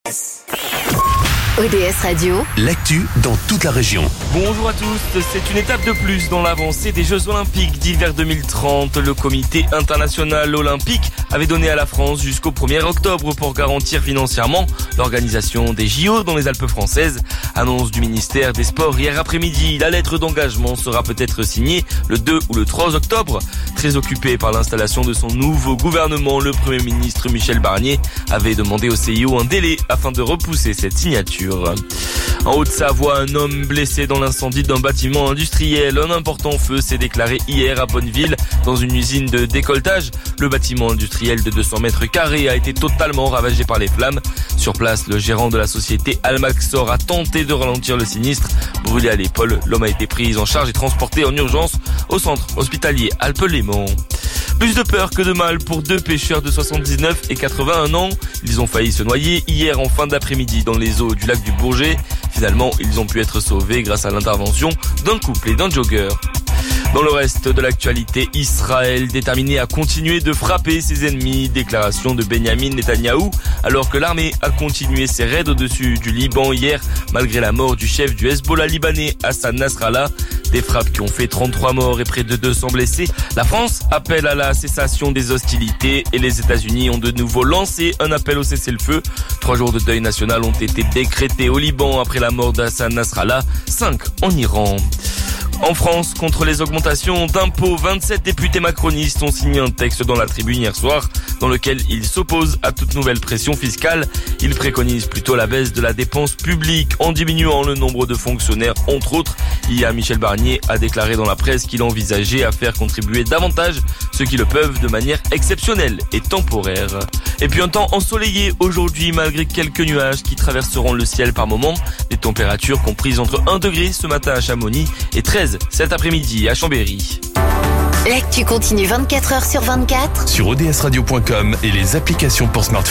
ODS Radio, l'actu dans toute la région. Bonjour à tous, c'est une étape de plus dans l'avancée des Jeux Olympiques d'hiver 2030. Le comité international olympique avait donné à la France jusqu'au 1er octobre pour garantir financièrement l'organisation des JO dans les Alpes françaises. Annonce du ministère des Sports hier après-midi. La lettre d'engagement sera peut-être signée le 2 ou le 3 octobre. Très occupé par l'installation de son nouveau gouvernement, le Premier ministre Michel Barnier avait demandé au CIO un délai afin de repousser cette signature. En Haute-Savoie, un homme blessé dans l'incendie d'un bâtiment industriel. Un important feu s'est déclaré hier à Bonneville dans une usine de décolletage. Le bâtiment industriel de 200 mètres carrés a été totalement ravagé par les flammes. Sur place, le gérant de la société Almaxor a tenté de ralentir le sinistre. Brûlé à l'épaule, l'homme a été pris en charge et transporté en urgence au centre hospitalier Alpes-Léman. Plus de peur que de mal pour deux pêcheurs de 79 et 81 ans. Ils ont failli se noyer hier en fin d'après-midi dans les eaux du lac du Bourget. Finalement, ils ont pu être sauvés grâce à l'intervention d'un couple et d'un jogger. Dans le reste de l'actualité, Israël déterminé à continuer de frapper ses ennemis. Déclaration de Benjamin Netanyahou alors que l'armée a continué ses raids au-dessus du Liban hier malgré la mort du chef du Hezbollah libanais Hassan Nasrallah. Des frappes qui ont fait 33 morts et près de 200 blessés. La France appelle à la cessation des hostilités et les États-Unis ont de nouveau lancé un appel au cessez-le-feu. 3 jours de deuil national ont été décrétés au Liban après la mort d'Hassan Nasrallah, 5 en Iran. En France, contre les augmentations d'impôts, 27 députés macronistes ont signé un texte dans la Tribune hier soir dans lequel ils s'opposent à toute nouvelle pression fiscale. Ils préconisent plutôt la baisse de la dépense publique en diminuant le nombre de fonctionnaires, entre autres. Hier, Michel Barnier a déclaré dans la presse qu'il envisageait à faire contribuer davantage ceux qui le peuvent de manière exceptionnelle et temporaire. Et puis un temps ensoleillé aujourd'hui malgré quelques nuages qui traverseront le ciel par moments. Des températures comprises entre 1 degré ce matin à Chamonix et 13 cet après-midi à Chambéry. l'actu continue 24 heures sur 24 Sur odsradio.com et les applications pour smartphone.